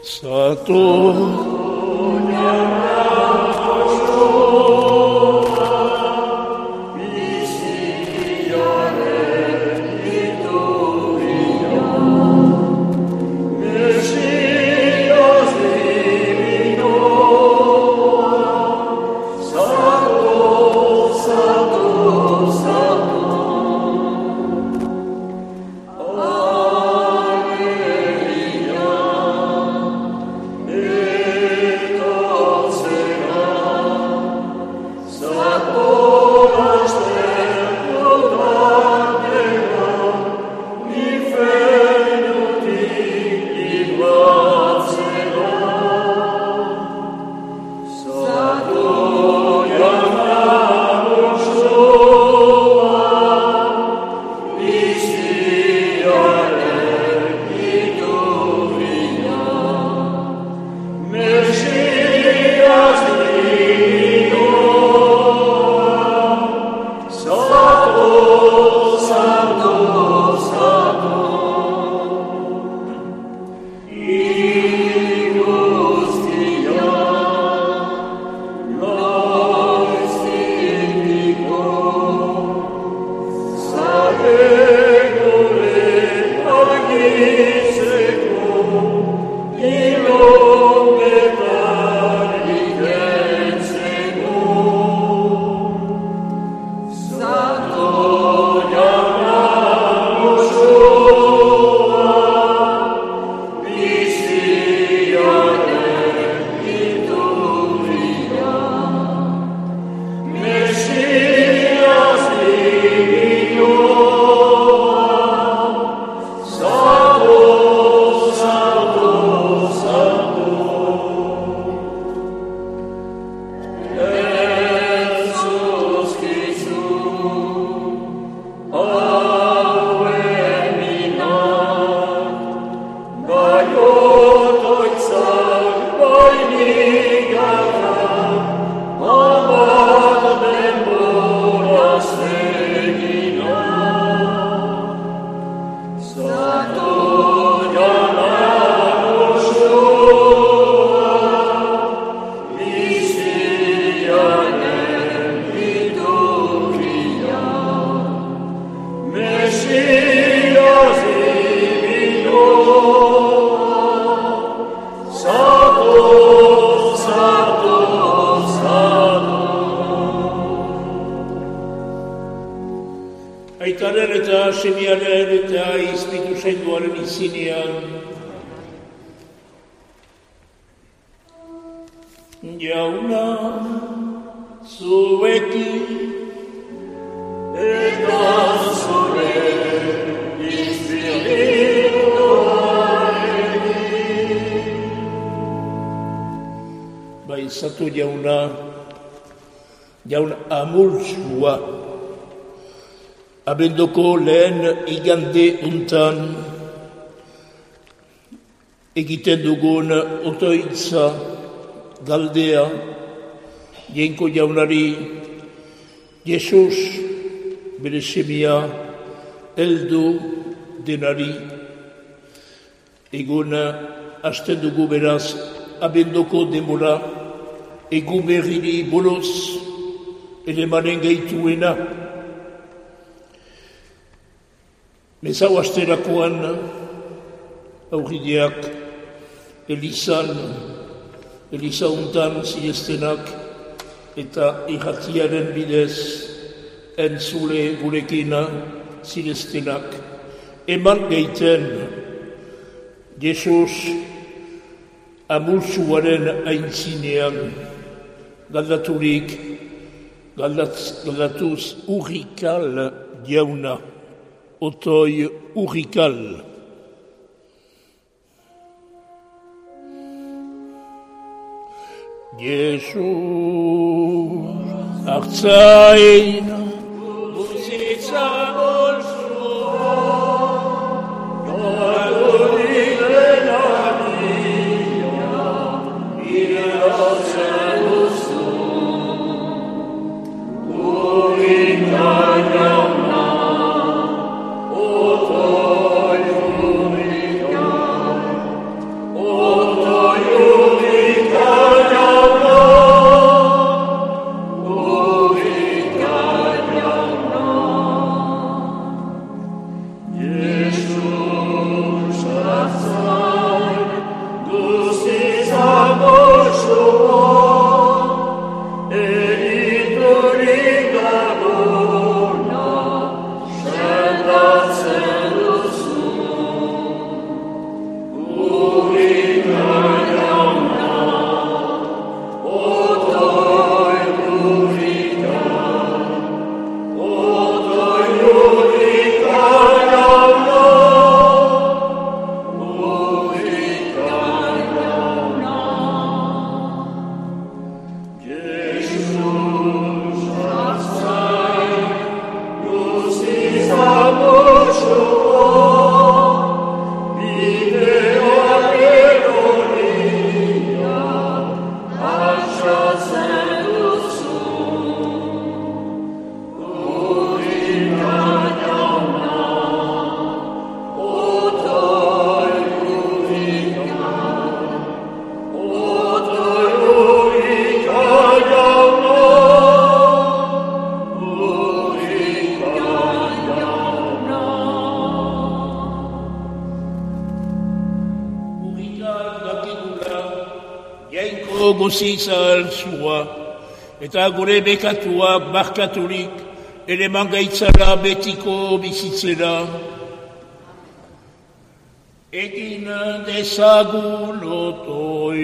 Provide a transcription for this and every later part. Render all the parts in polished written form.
Sato Aitaren eta semiaren eta Izpitu Sainduaren izinean. Jauna, zuekin eta zure izpirituarekin. Bai, zatu jauna amultsua. Abendoko lehen igande untan egiten dugun otoitza galdea Jainko jaunari Jesus bere semia heldu denari. Egun hasten dugu beraz abendoko denbora eguberriri boloz elemanen gaituena. Mezau asterakoan aurrideak Eliza untan zilestenak eta irratiaren bidez entzule gurekina zilestenak. Eman geiten Jesus amultsuaren aintzinean galdatuz urrikal jauna. Otoi urrikal. Jesus hartzain buzitza bolsua gaudinen adia iratzen duzu urrikal jauna. Otoi urrikal, otoi Guzizal zua, eta gure bekatuak barkaturik, ere mangaitzara betiko bizitzera. Egin dezagun otoi.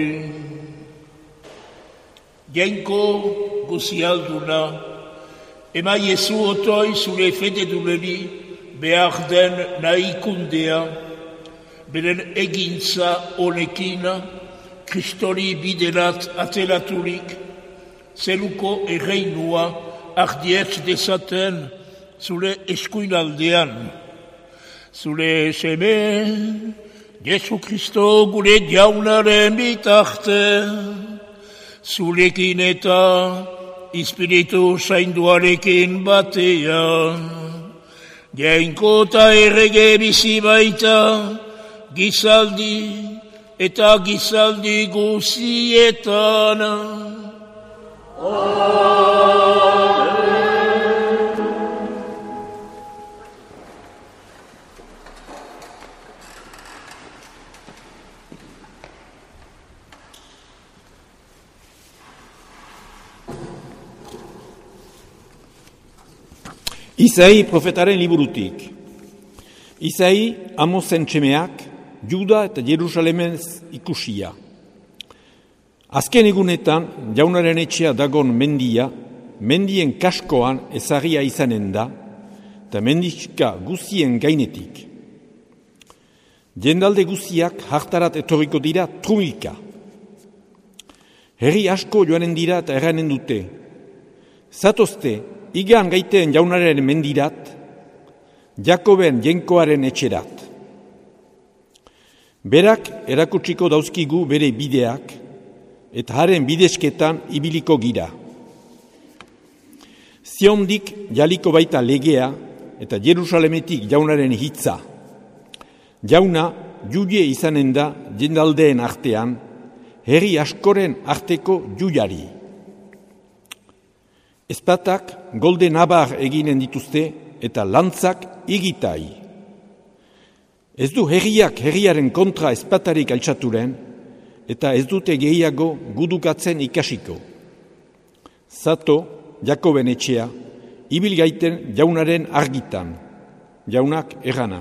Jainko guzialduna, ema Jesu otoi zure fededuneri behar den nahikundea, beren egintza honekina, Kristori biderat atelaturik, zeluko erreinua ardietz dezaten zure eskuinaldean. Zure seme, Jesu Kristo gure jaunaren bitarte, zurekin eta Espiritu zainduarekin batea. Jainko eta errege bizi baita, gizaldi, eta gizaldi guzietan. Isai profetaren liburutik. Isai Amozen txemeak, Juda eta Jerusalemez ikusia. Azken egunetan, jaunaren etxea dagon mendia, mendien kaskoan ezagia izanen da, eta mendixka guzien gainetik. Jendalde guziak hartarat etorriko dira trumilka. Herri asko joanen dira eta erranen dute. Zatozte, igan gaiteen jaunaren mendirat, Jakoben jenkoaren etxerat. Berak erakutsiko dauzkigu bere bideak, eta haren bidesketan ibiliko gira. Ziondik jaliko baita legea, eta Jerusalemetik jaunaren hitza. Jauna, juie izanen da jendaldeen artean, herri askoren arteko juiari. Ezpatak golde nabar eginen dituzte, eta lantzak igitai. Ez du herriaren kontra ezpatarik altxaturen, eta ez dute gehiago gudukatzen ikasiko. Zato, Jakoben etxea, ibil gaiten jaunaren argitan, jaunak errana.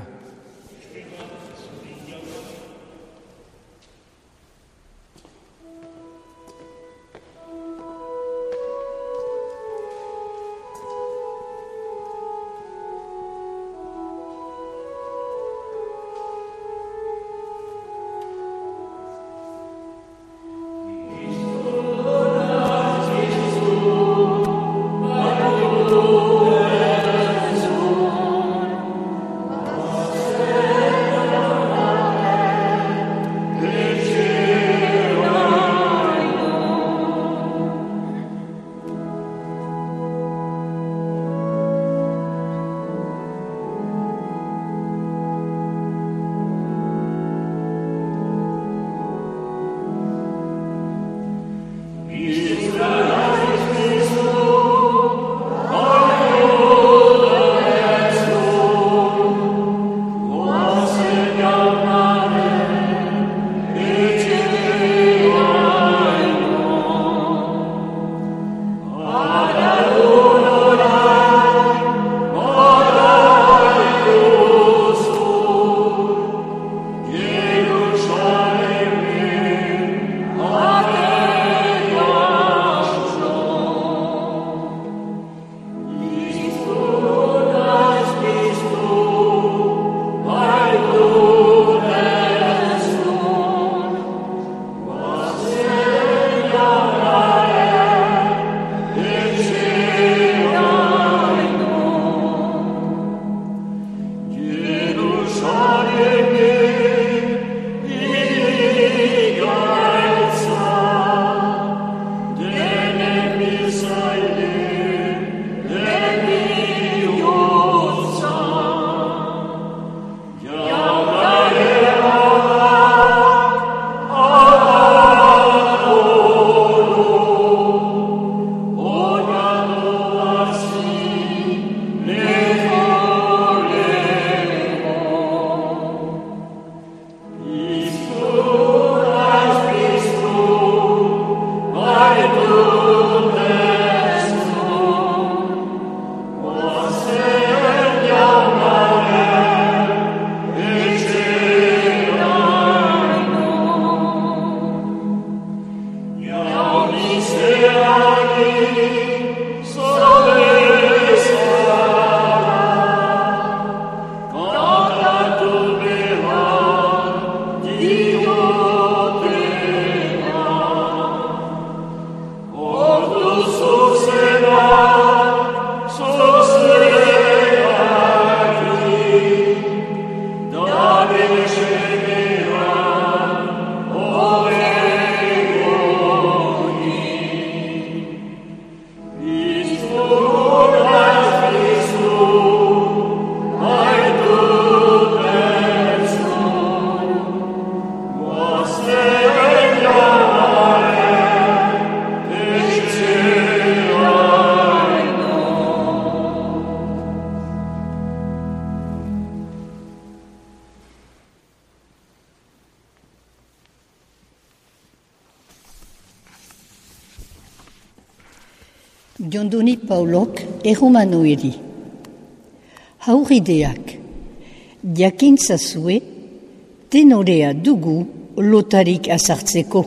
Jondoni Paulok erromanoeri. Haurideak, jakintzazue, tenorea dugu lotarik azartzeko.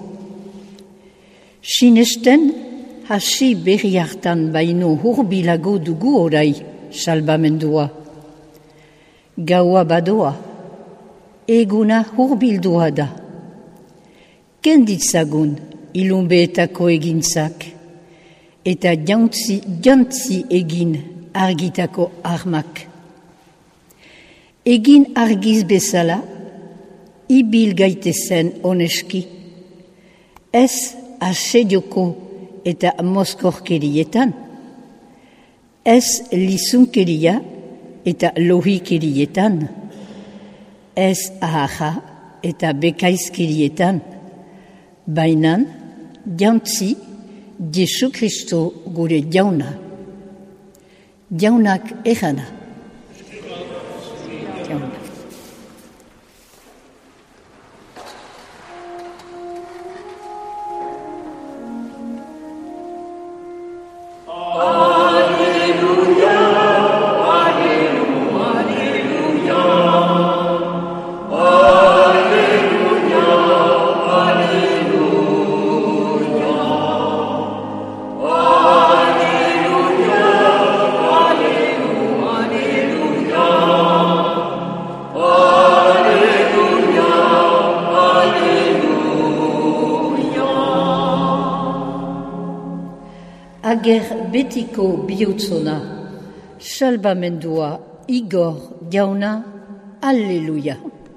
Sinesten, hasi berri hartan baino hurbilago dugu orai, salbamendua. Gaua badoa, eguna hurbildua da. Kenditzagun ilunbeetako egintzak, eta jantzi egin argitako armak. Egin argiz bezala, ibil gaitezen oneski, ez asedioko eta mozkorkerietan, ez lizunkeria eta lohikerietan, ez ahaja eta bekaizkerietan, bainan jantzi Jesu Kristo gure jauna. Jaunak erana. Jaunak. Ager betiko bihotzona, salbamendua Igor jauna, Alleluia.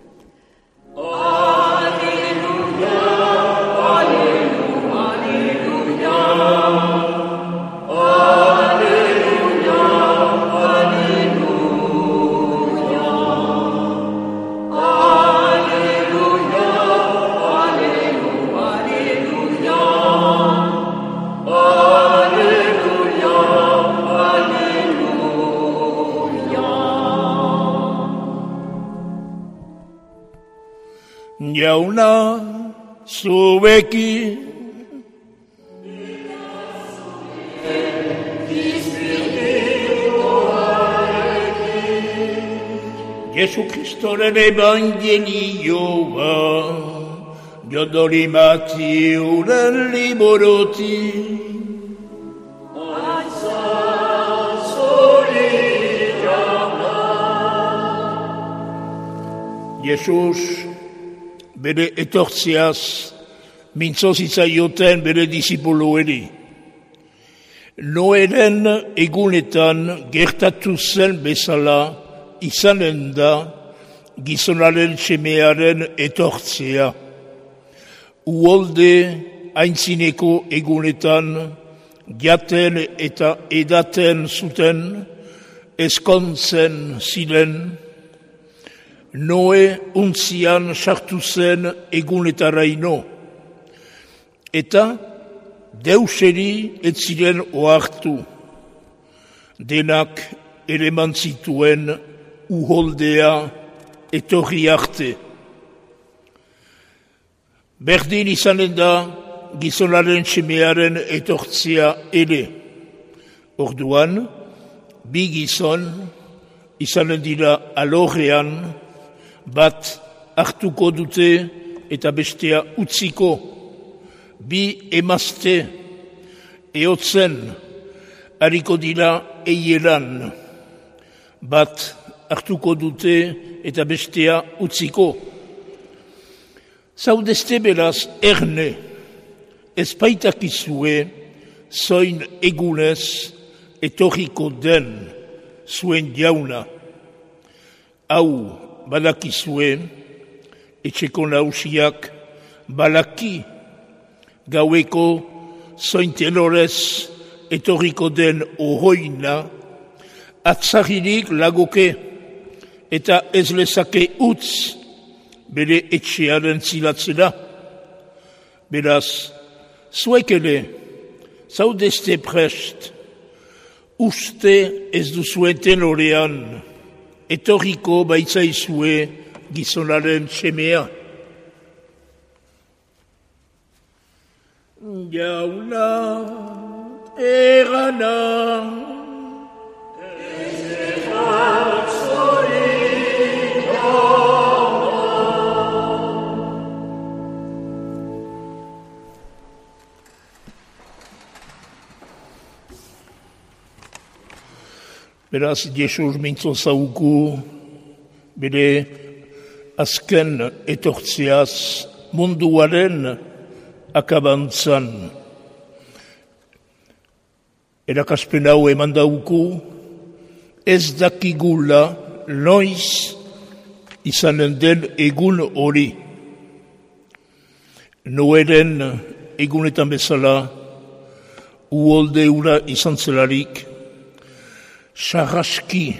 Jauna zueki Jesu Kristoren evangelioa Jodori Matiuren liboroti Jesus bere etortziaz, mintzo zitzaioten bere disipulueri. Noeren egunetan gertatu zen bezala izanen da gizonaren semearen etortzea. Uholde aintzineko egunetan jaten eta edaten zuten eskontzen ziren Noe untzian sartu zen egunetaraino, eta deuseri ez ziren ohartu, denak eleman zituen uholdea etorri arte. Berdin izanen da gizonaren semearen etortzea ere. Orduan, bi gizon izanen dira alorrean, bat hartuko dute eta bestea utziko, bi emazte ehotzen hariko dira eieran, bat hartuko dute eta bestea utziko. Zaudeste beraz erne, ez baitakizue zoin egunez etorriko den zuen jauna. Hau badakizue, etxeko nausiak balaki gaueko zointelorez etorriko den ohoina, atzaririk lagoke eta ez lezake utz bere etxearen zilatzera. Beraz, zuek ere, zaudeste prest, uste ez duzuen tenorean, etorriko baitzaizue gizonaren semea. Jauna erana. Beraz, Jesus mintzo zauku, bere azken etortzeaz munduaren akabantzan. Erakaspen hau eman dauku, ez dakigula noiz izanen den egun hori. Noeren egunetan bezala, uholde ura izan zelarik, sarraski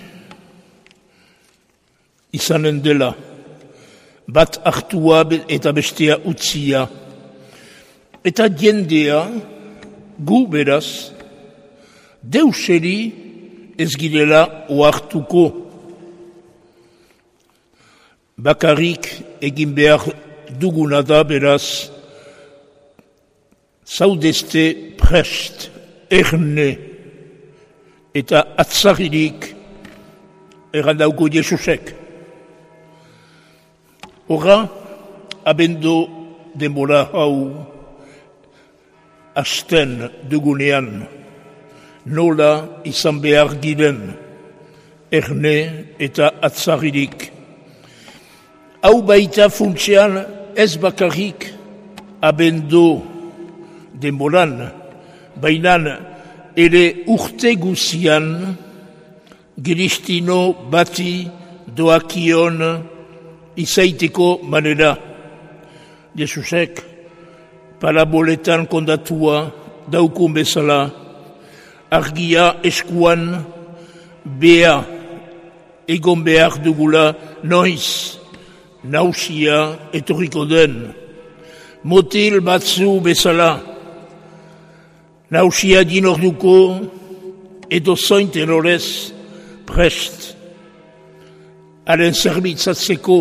izanen dela, bat hartua eta bestea utzia. Eta jendea, gu beraz, deuseri ez girela ohartuko. Bakarrik egin behar duguna da beraz, zaudeste prest, erne, eta atzagirik errandauko Jesusek. Horra, abendo denbora hau hasten dugunean, nola izan behar giren, erne eta atzagirik. Hau baita funtsean ez bakarrik abendo denboran, bainan ere urte guzian, Giristino bati doakion izaiteko manera. Jesusek paraboletan kondatua daukun bezala, argia eskuan bea egon behar dugula noiz nausia etorriko den. Motil batzu bezala, nausia dinorduko edo zoin terrorez prest, haren zerbitzatzeko.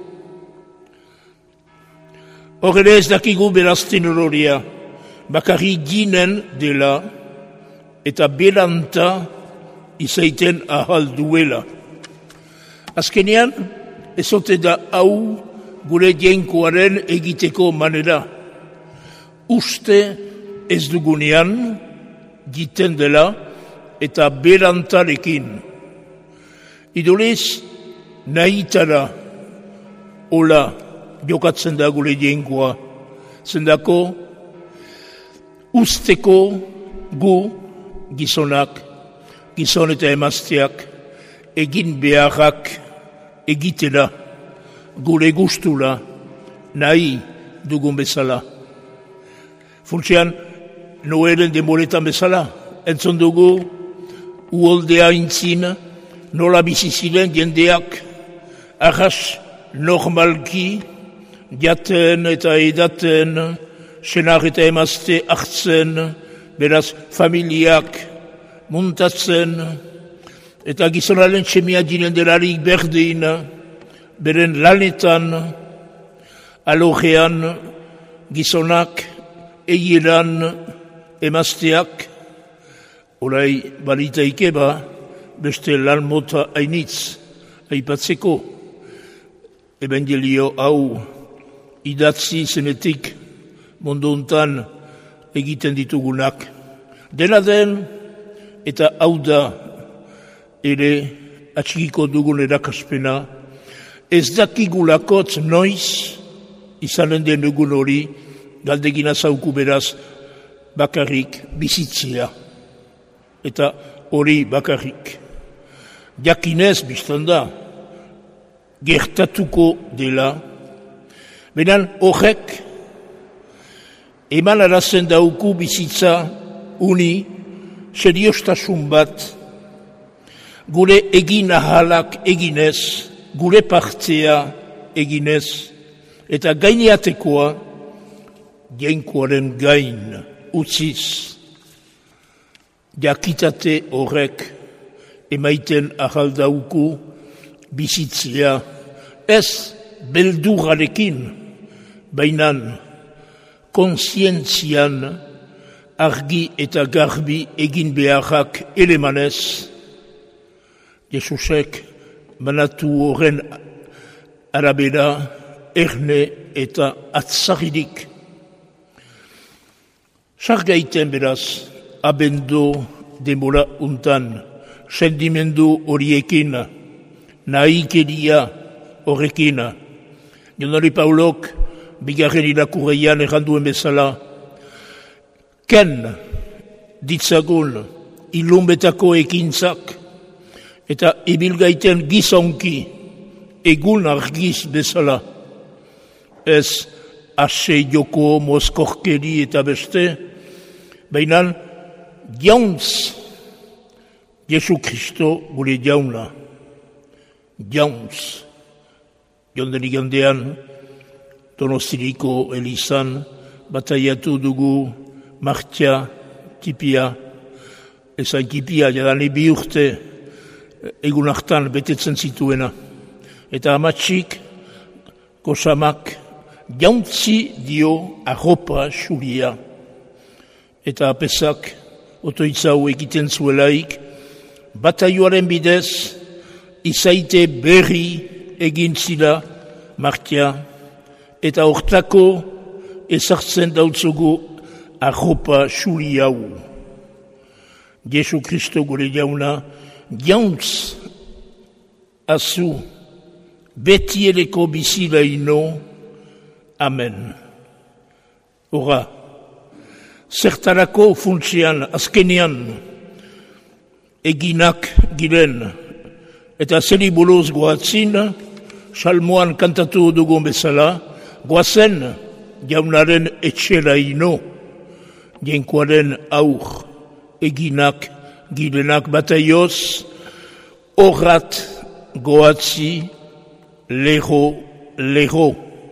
Horre ez dakigu berazten hororia, bakarri ginen dela eta belanta izaiten ahal duela. Azkenean, ezote da hau gure jenkoaren egiteko manera. Uste ez dugunean, giten dela, eta berantarekin. Idolez, nahitara, hola, jokatzen da gure jenkoa. Zendako, usteko gu gizonak, gizon eta emazteak, egin beharrak egitera, gure gustura, nahi dugun bezala. Funtsean, Noeren denboretan bezala, entzun dugu, uholdea intzin, nola bizi ziren jendeak, arras normalki, jaten eta edaten, senar eta emazte hartzen, beraz familiak muntatzen, eta gizonaren txemia diren delarik berdin, beren lanetan, alojean, gizonak, eieran, emazteak, orai balitaike ba, beste lan mota hainitz, aipatzeko, evangelio hau idatzi zenetik mundu hontan egiten ditugunak. Dena den, eta hau da ere atxikiko dugun erakaspena, ez dakigulakotz noiz izanen den dugun hori, galdegina zauku beraz bakarrik bizitzea. Eta hori bakarrik. Jakinez biztan da, gertatuko dela, benan horrek eman arazen dauku bizitza uni seriostasun bat, gure egin ahalak eginez, gure partea eginez, eta gaineatekoa jainkoaren gain utziz. Jakitate horrek emaiten ahaldauku bizitzea, ez beldurrarekin, bainan konsientzian argi eta garbi egin beharrak elemanez, Jesusek manatu horren arabera erne eta atzaririk. Sargaiten beraz, abendo demora untan, sendimendu horiekin, nahikeria horrekin. Jonari Paulok, bigarren irakurreian erranduen bezala, ken ditzagun ilunbetako ekintzak, eta ibilgaiten gizonki egun argiz bezala. Ez ase joko mozkorkeri eta beste, baina jauntz Jesu Kristo gure jauna. Jauntz. Jonden igandean, Donostiriko Elizan, bataiatu dugu Martia, tipia, ezan tipia, jadane 2 urte, egun hartan betetzen zituena. Eta amatxik, gozamak, jauntzi dio arropa xuria. Eta apesak, otoitzau egiten zuelaik, bataioaren bidez, izaite berri egin zila Martia, eta hortako ezartzen dautzugu arropa xuri hau. Jesu Kristo gure jauna, jauntz azu, betieleko bizilaino, amen. Hora, zertarako funtsean, azkenean, eginak giren, eta zeri buruz goatzin, salmoan kantatu dugun bezala, goazen jaunaren etxeraino, jenkoaren aur, eginak girenak bataioz, horrat goatzi, lego.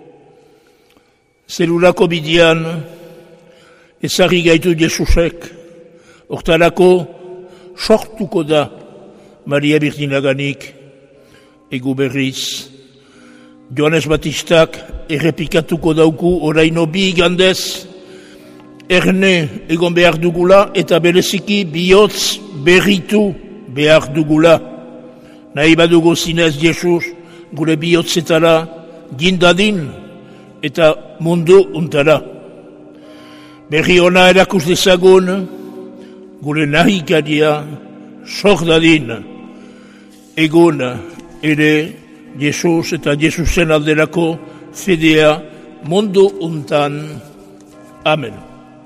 Zelurako bidian, ezarri gaitu Jesusek, hortarako sortuko da Maria Birjinaganik, egu berriz, Joanes Batistak errepikatuko dauku oraino 2 igandez, erne egon behar dugula eta bereziki bihotz berritu behar dugula. Nahi badugu zinez Jesus gure bihotzetara jindadin eta mundu untara. Berri ona erakus dezagun gure nahikaria sordadin. Egun ere Jesus eta Jesusen alderako fedea mundu untan. Amen.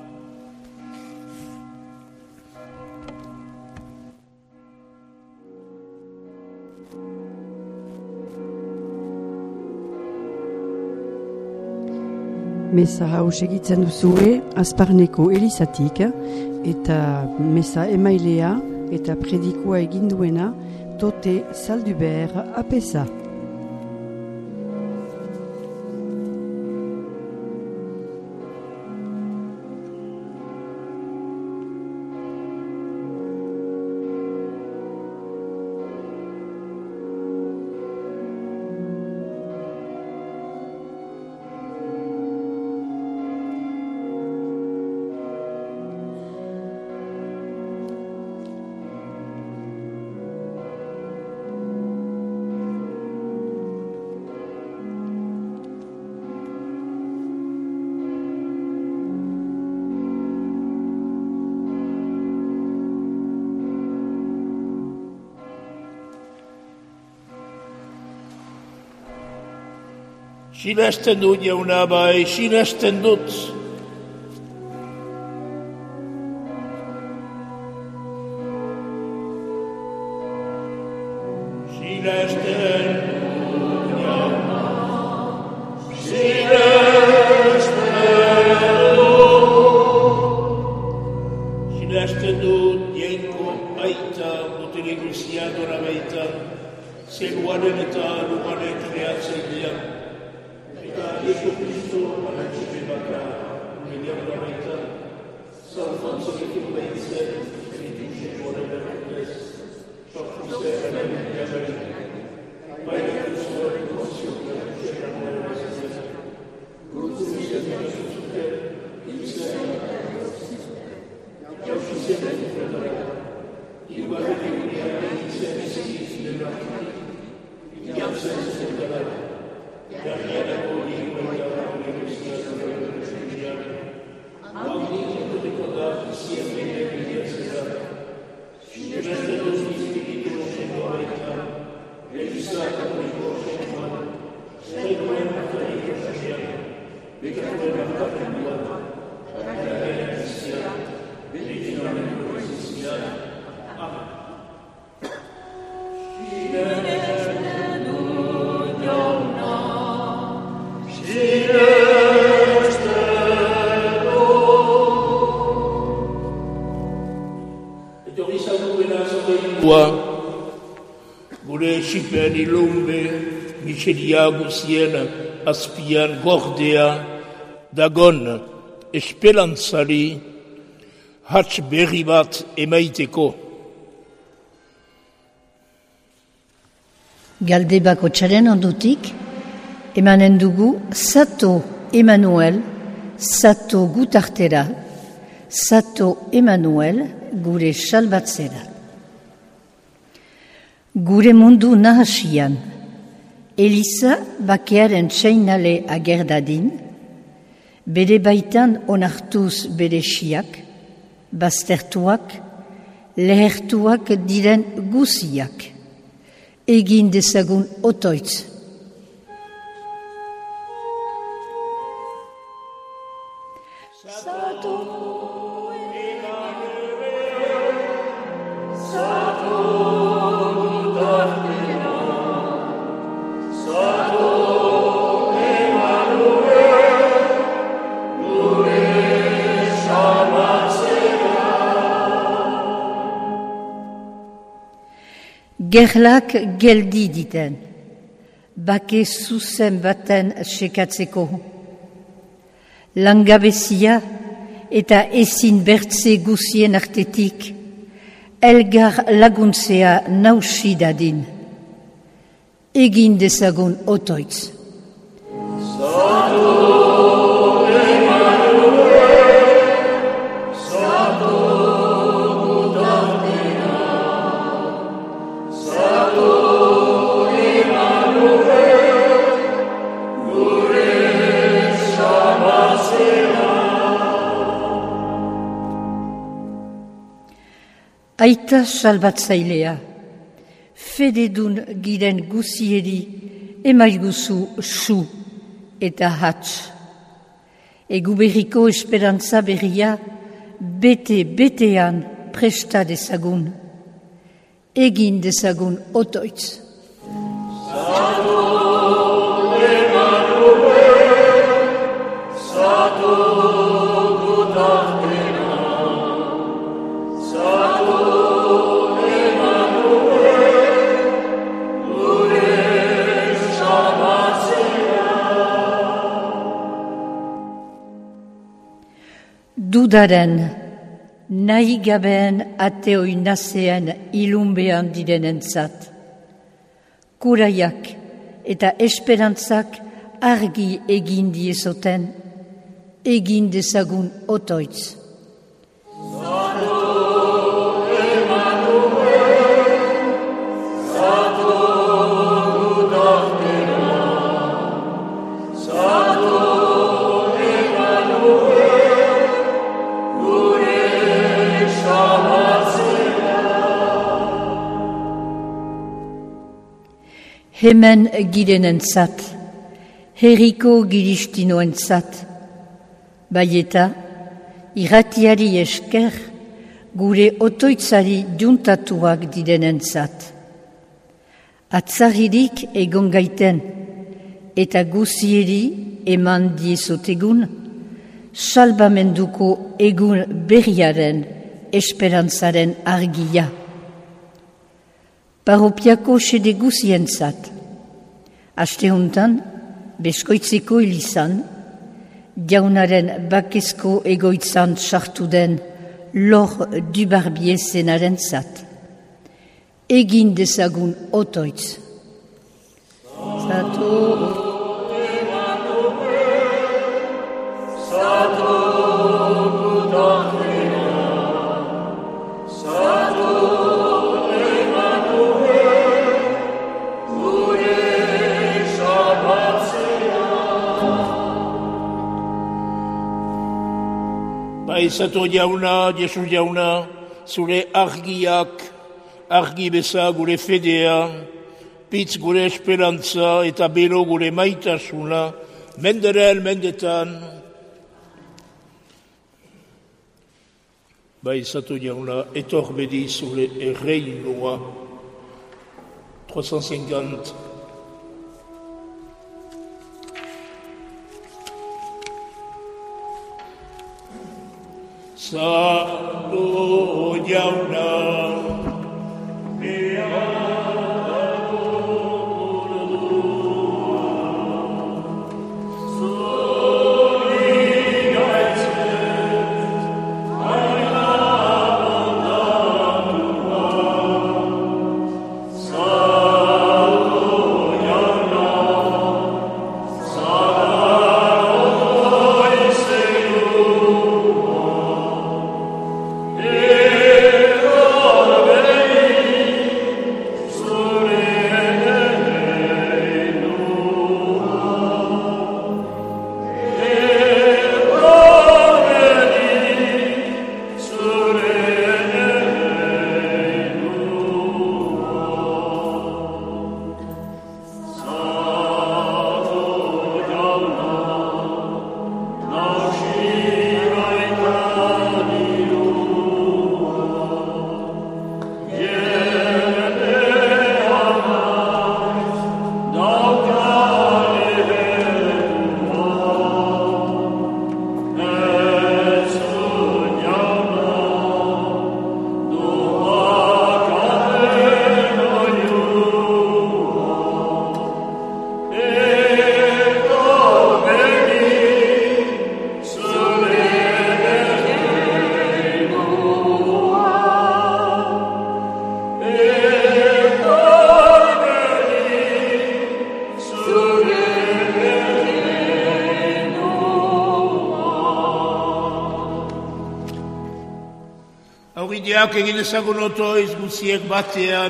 Meza hau segitzen duzue Azparneko Elizatik eta meza emailea eta predikoa eginduena Tote Zalduber apesa. Sinesten dut jauna bai, sinesten dut. Sinesten dut jauna, sinesten dut jenko aita, botere guzia dora baita, zeruaren eta lugaren kreatzen dian. Jesu Cristo, para que baka, mediano da baita, San Francisco que baita, que dice por el verdes, sorpresa de la vida. Vai que Cristo reconoció que la chega na vida. Grupo de Jesus que isso é Gure xipen ilumbe, miseria guzien azpian gordea, dagon esperantzari hatz berri bat emaiteko. Galde bakotxaren ondutik, emanen dugu Sato Emanuel, Sato gutartera, Sato Emanuel gure salbatzera. Gure mundu nahasian, Eliza bakearen seinale agerdadin, bere baitan onartuz bere siak, baztertuak, lehertuak diren guziak, egin dezagun otoitz. Gerlak geldi diten, bake zuzen baten sekatzeko. Langabezia eta ezin bertze guzien artetik, elgar laguntzea nausi dadin. Egin dezagun otoitz. Aita salbatzailea, fededun giren guzieri emaiguzu su eta hatz. Egu berriko esperantza berria bete-betean presta dezagun. Egin dezagun otoitz. Dudaren, nahi gabeen ateoi nazean ilunbean direnentzat. Kuraiak eta esperantzak argi egin diezoten, egin dezagun otoitz. Hemen girenentzat, herriko giristinoentzat, bai eta irratiari esker gure otoitzari juntatuak direnentzat. Atzarririk egon gaiten eta guzieri eman diezotegun, salbamenduko egun berriaren esperantzaren argia. Paropiako sede guzientzat. Aste hontan, beskoitzeko ilizan, jaunaren bakezko egoitzan sartu den Lor Dubarbie zenaren zat. Egin dezagun otoitz. Sato Aizato jauna, Jesu jauna, zure argiak, argi beza gure fedea, pitz gure esperantza eta bero gure maitasuna, menderen mendetan. Aizato jauna, etor bedi zure erreinoa, 350. Santo jauna, Aurrideak egin ezagun otoiz guziek batean,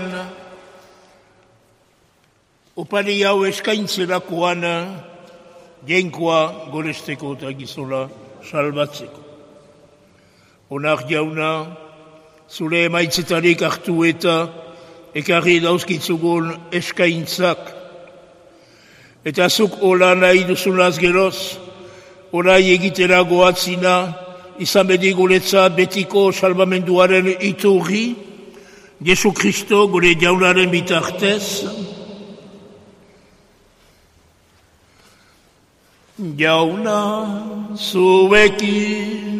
opari hau eskaintzerakoan, jainkoa goresteko eta gizola salbatzeko. Onar jauna, zure emaitzetarik hartu eta ekarri dauzkitzugun eskaintzak. Eta zuk hola nahi duzunaz geroz, orai egitera goatzina, izan bedi guretzat betiko salbamenduaren iturri, Jesu Kristo gure jaunaren bitartez. Jauna zuekin,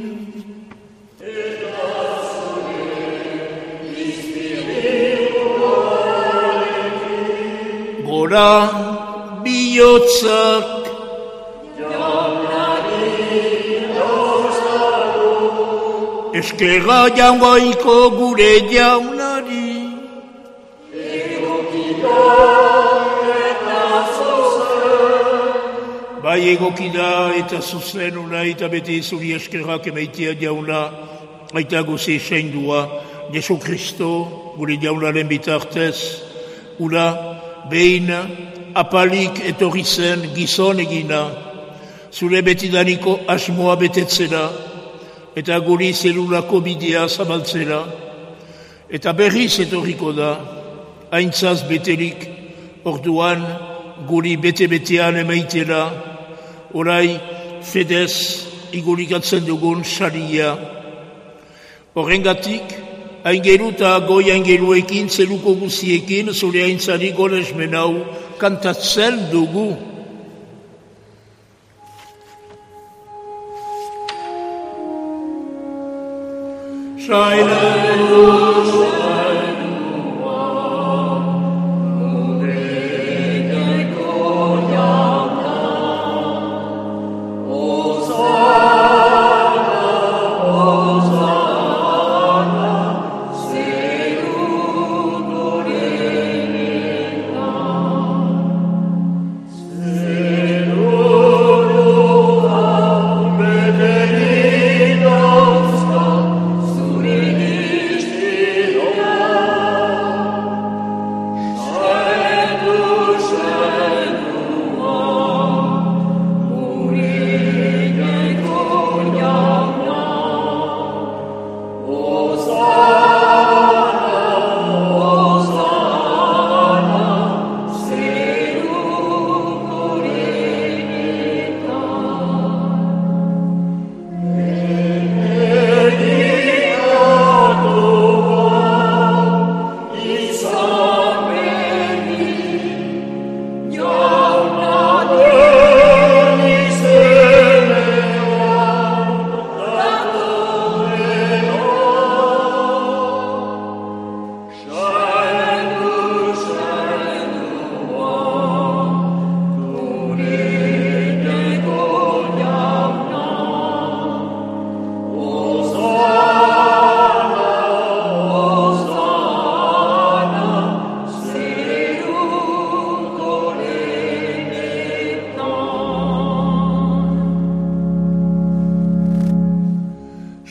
gora bihotzak, eskerra jaungoiko gure jaunari. Bai egokida eta zuzen unai eta beti zuri eskerrak emaitia jauna, aita guzi seindua, Jesu Kristo gure jaunaren bitartez, ura behin apalik etorri zen gizon egina, zure betidaniko asmoa betetzera, eta guri zelulako bidea zabaltzera, eta berriz etorriko da, aintzaz beterik, orduan guri bete-betean emaitera, orai fedez igurikatzen dugun saria. Horrengatik, aingeru eta goi aingeruekin, zeluko guziekin, zure aintzari goresmen hau kantatzen dugu.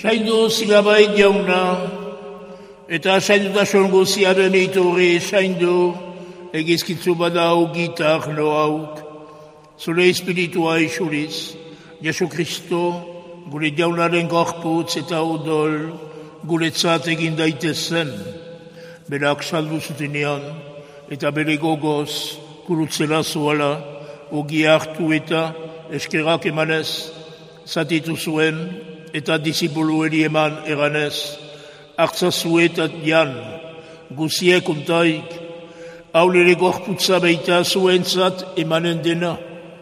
Zaindu zilabait jauna, eta zaindutasun guziaren iturri zaindu, egizkitzu bada gitar no hauk, zure espiritua isuriz, Jesu Kristo, gure jaunaren gorputz eta odol, guretzat egin daitezen, berak saldu zutenean, eta bere gogoz, gurutzela zuela, ogi hartu eta eskerak emanez, zatitu zuen, eta disipulueri eman eranez, hartzazu eta jan, guziek untaik, haulere gorputza baita zuentzat emanen dena.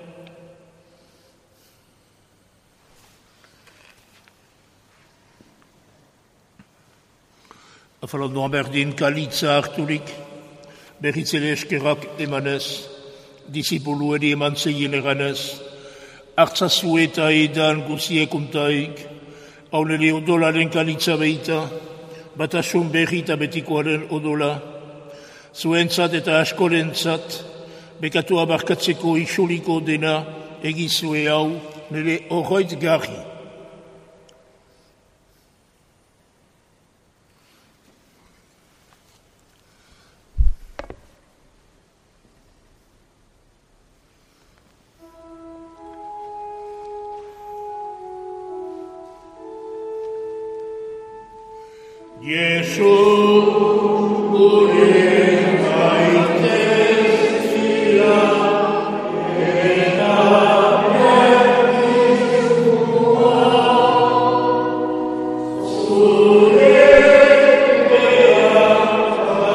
Afalandoan berdin kalitza harturik, berritzele eskerak emanez, disipulueri eman zeien eranez, hartzazu eta edan guziek untaik, haulere odolaren kalitza baita, batasun berri eta betikoaren odola, zuentzat eta askorentzat, bekatu abarkatzeko isuliko dena egizue hau nire horroit garri. Jesu, gure gaitez dira, eta berdizua, zure beak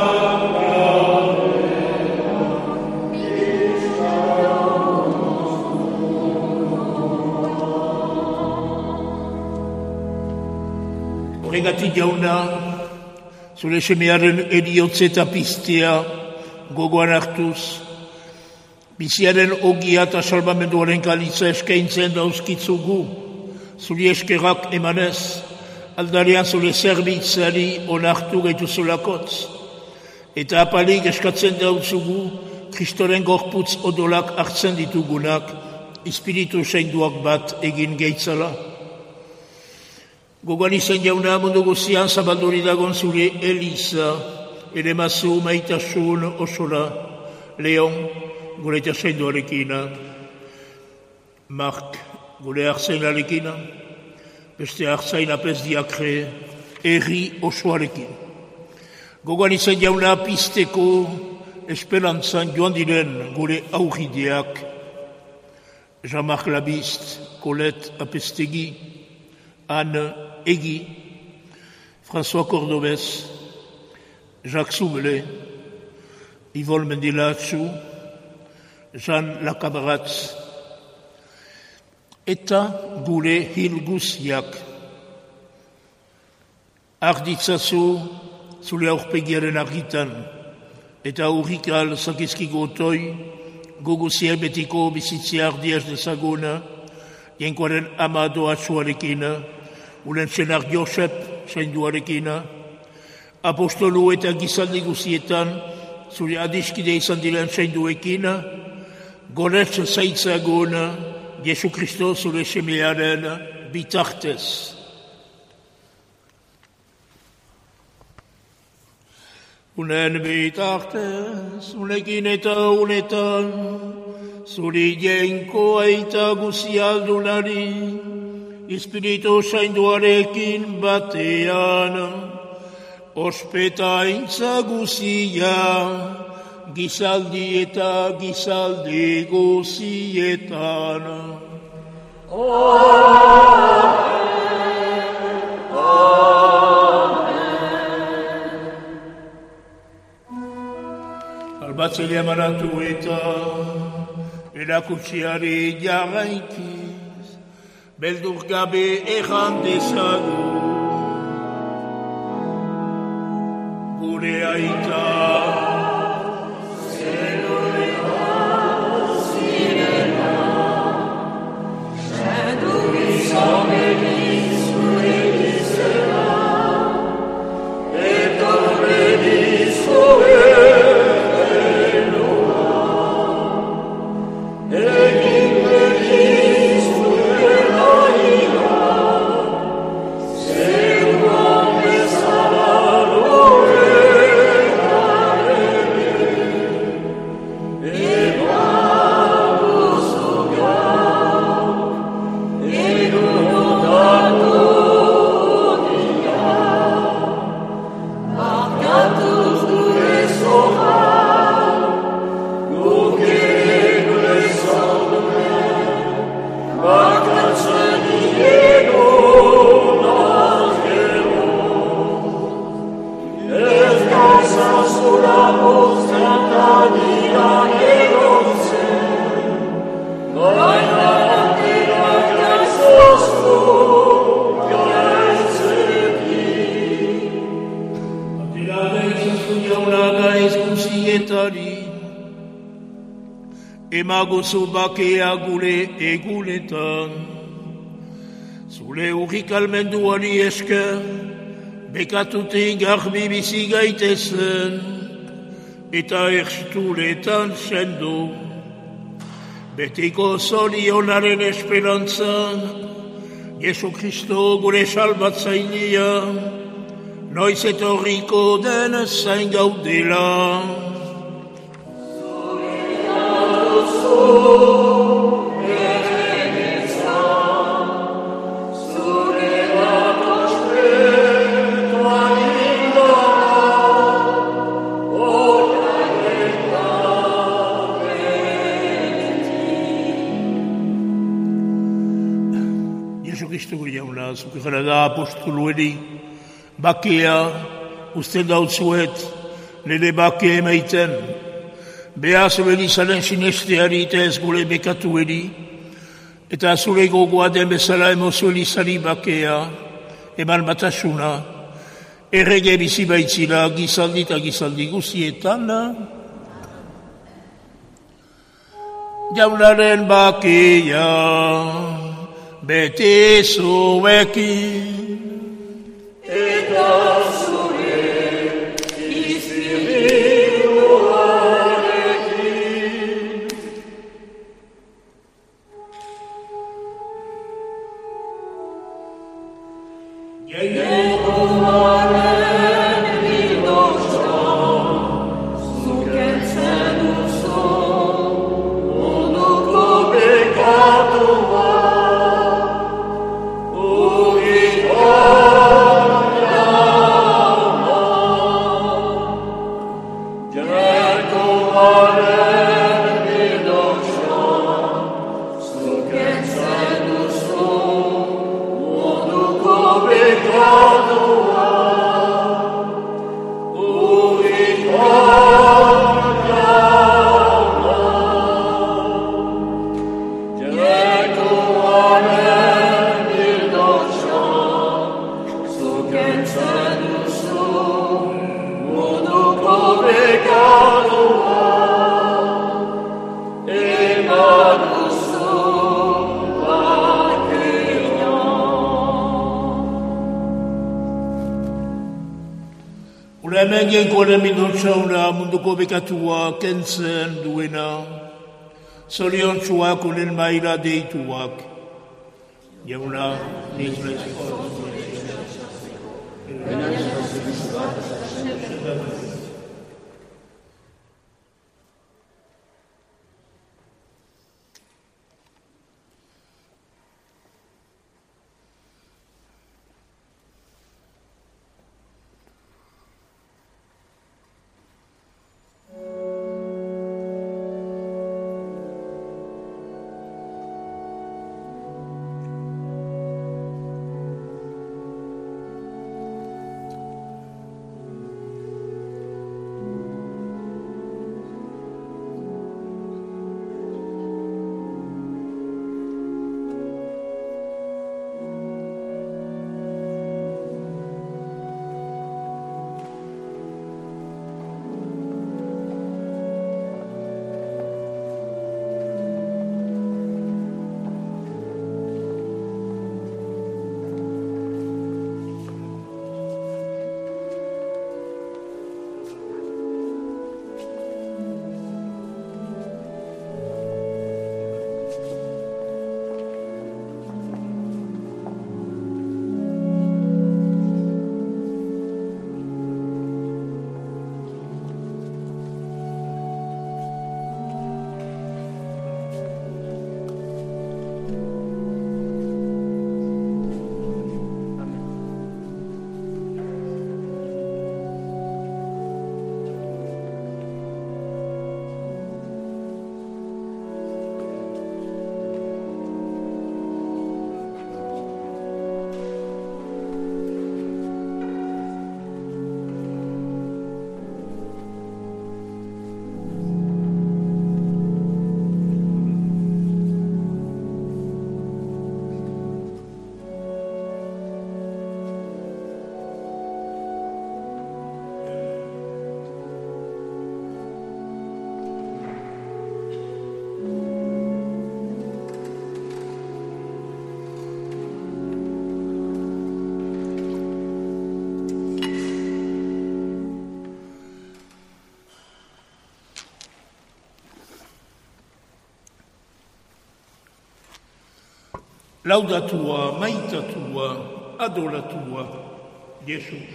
horregatik jauna, zure semearen eriotze eta piztea gogoan hartuz, biziaren ogia eta salbamenduaren kalitza eskaintzen dauzkitzugu, zuri eskerak emanez, aldarean zure zerbitzari onartu gaituzulakotz, eta apalik eskatzen dautzugu, Kristoren gorputz odolak hartzen ditugunak, espiritu zainduak bat egin geitzala. Gogoan izan jauna mundu guzian zabalduri dagon zure Eliza, ere mazu maitasun osora, Leon, gure eta zainduarekina, Mark, gure hartzainarekina, beste hartzain apez diakre, erri osoarekin. Gogoan izan jauna pizteko esperantzan joan diren gure aurrideak, Jean-Marc Labiste, Colette Apestegi, Anne Egi, François Cordobès, Jacques Soubelé, Yvonne Mendilatsu, Jean Lacabratz, eta gure hil guziak. Arditzazu zure aurpegiaren argitan, eta aurrikal zakizkigo otoi, goguziak betiko bizitzea ardiaz dezaguna, jenkoaren amado atzuarekina, ulen senar Josep zainduarekina, apostolu eta gizaldi guzietan, zure adiskide izan diren zainduekina, goretz zaitzaguna, Jesu Kristo zure semearen bitartez. Unen bitartez, unekin eta unetan, zuri jenko aita guzialdunari, Espiritu zainduarekin batean, ospetaintza guzia, gizaldi eta gizaldi guzietan. Albatzelea maratu eta erakutsiari jarraikiz, beldur gabe erran dezagu, gure aita. Yeah. emagozu bakea gure egunetan. Zure urrik almenduari esker, bekatutik garbi bizi gaitezen, eta erstuletan sendu. Betiko zorionaren esperantzan, Jesu Kristo gure salbatzailia, noiz etorriko den zain gaudela. Zuke gara da apostolueri, bakea, uste dautzuet, nire bake emaiten, behar zure izanen sinesteari eta ez gure bekatueri, eta zure gogoa den bezala emozio izari bakea, eman batasuna, errege bizi baitzila gizaldi eta gizaldi guzietan, jaunaren bakea, beti zuekin, eta zure izpirituarekin. Jainkoaren bildotxan, zukentzen duzu, munduko bekatua. Hemen genkoaren bidotxauna munduko bekatua kentzen duena, zoriontsuak unen maila deituak. Jauna, nizleziko. laudatua, maitatua, adoratua, Jesus.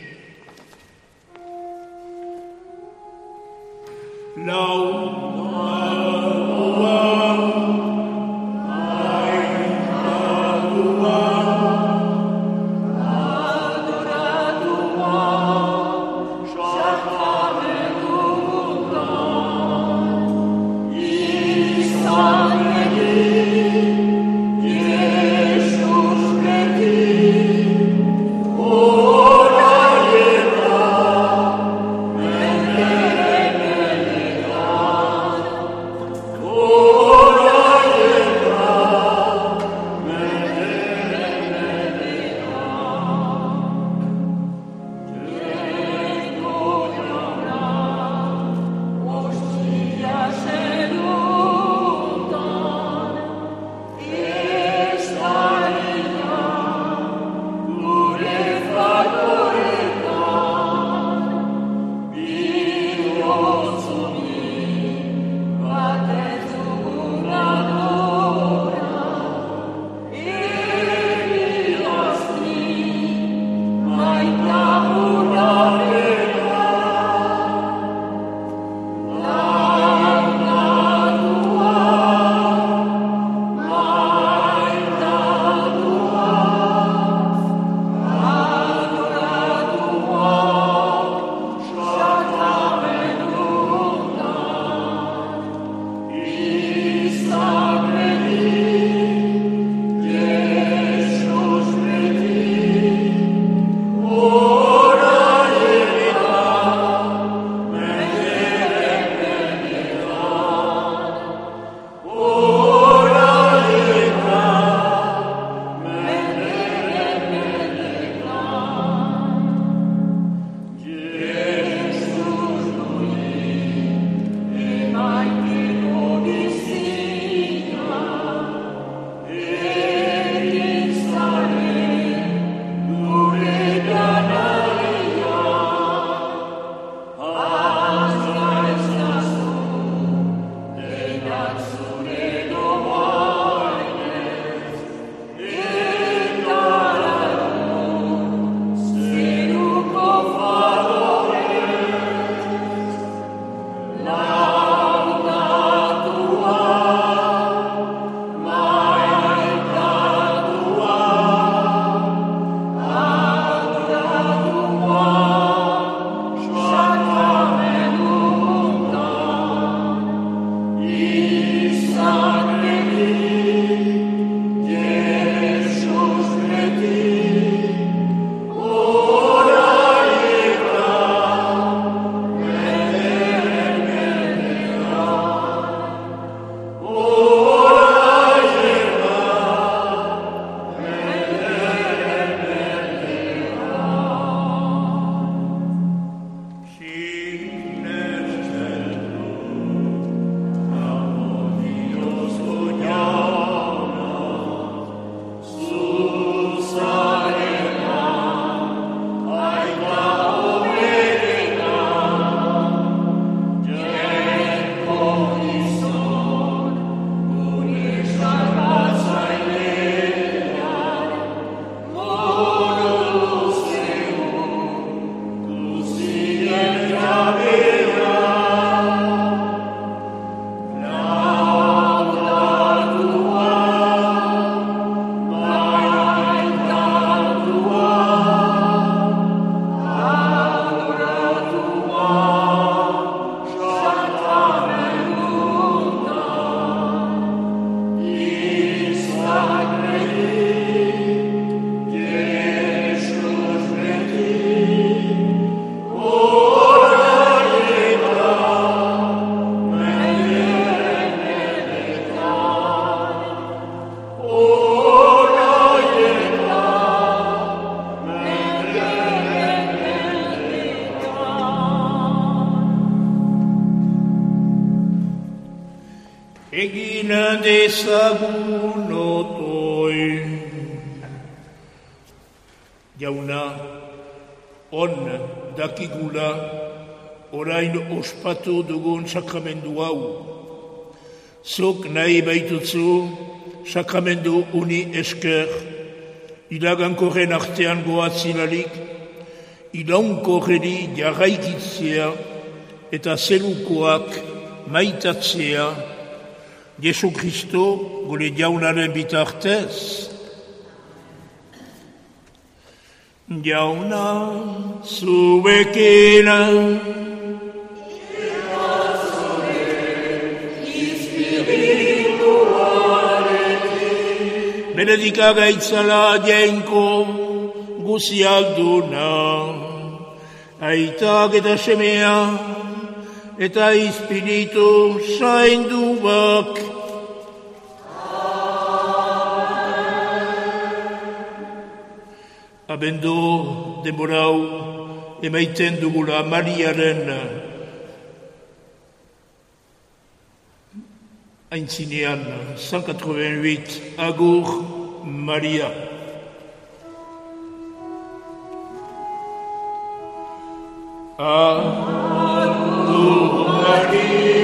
Egina dezagun otoi. Jauna, on dakigula orain ospatu dugun sakramendu hau. Zuk nahi baitutzu sakramendu uni esker, ilagankorren artean goatzilalik, ilaunkorreri jarraikitzea eta zelukoak maitatzea, Jesu Kristo gure jaunaren bitartez. Jauna zuekena, benedika gaitzala jainko guzialduna, aitak eta semea, eta espiritu zainduak. Abendu denborau emaiten dugula Mariaren aintzinean 188 agur Maria. Agur Maria.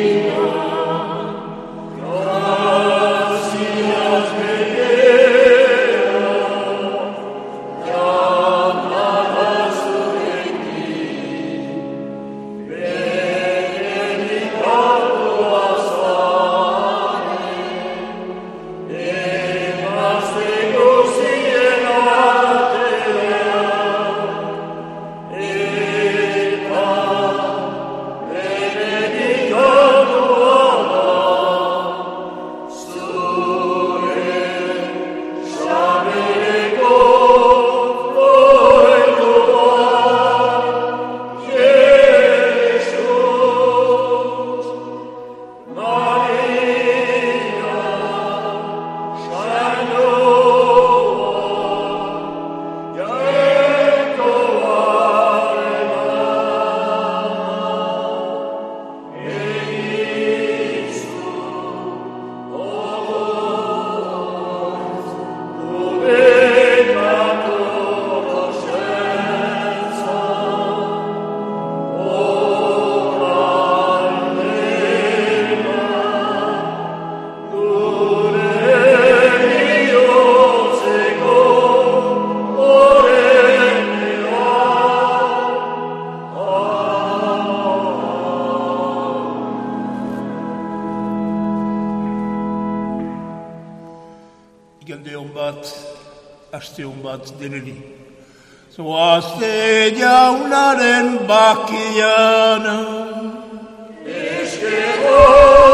Aste hon bat deneri. Zoazte jaunaren bakian. Eskero